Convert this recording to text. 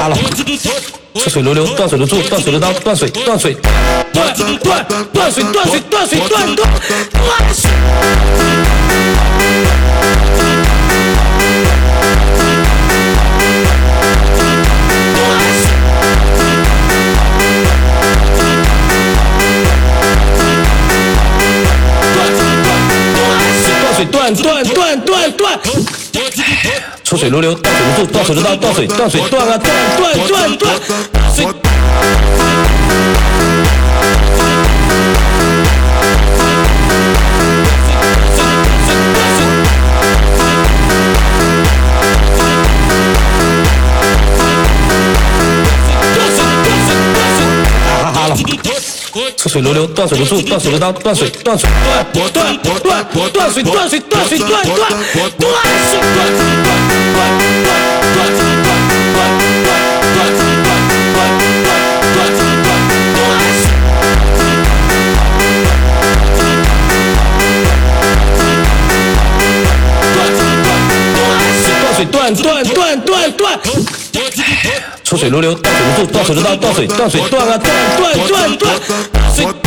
哈喽，出水流流，断水的住，断水的当，断水，断水，断水，断水，断水，断水，断水。断，出水流流，断水的住，断水的当，断水，断水，断啊，断水。哈喽，出水流流，断水的住，断水的当，断水，断水，断水，断水，断水，断水。断，出水流流，断水的住，断水的当，断水，断水，断啊，断水。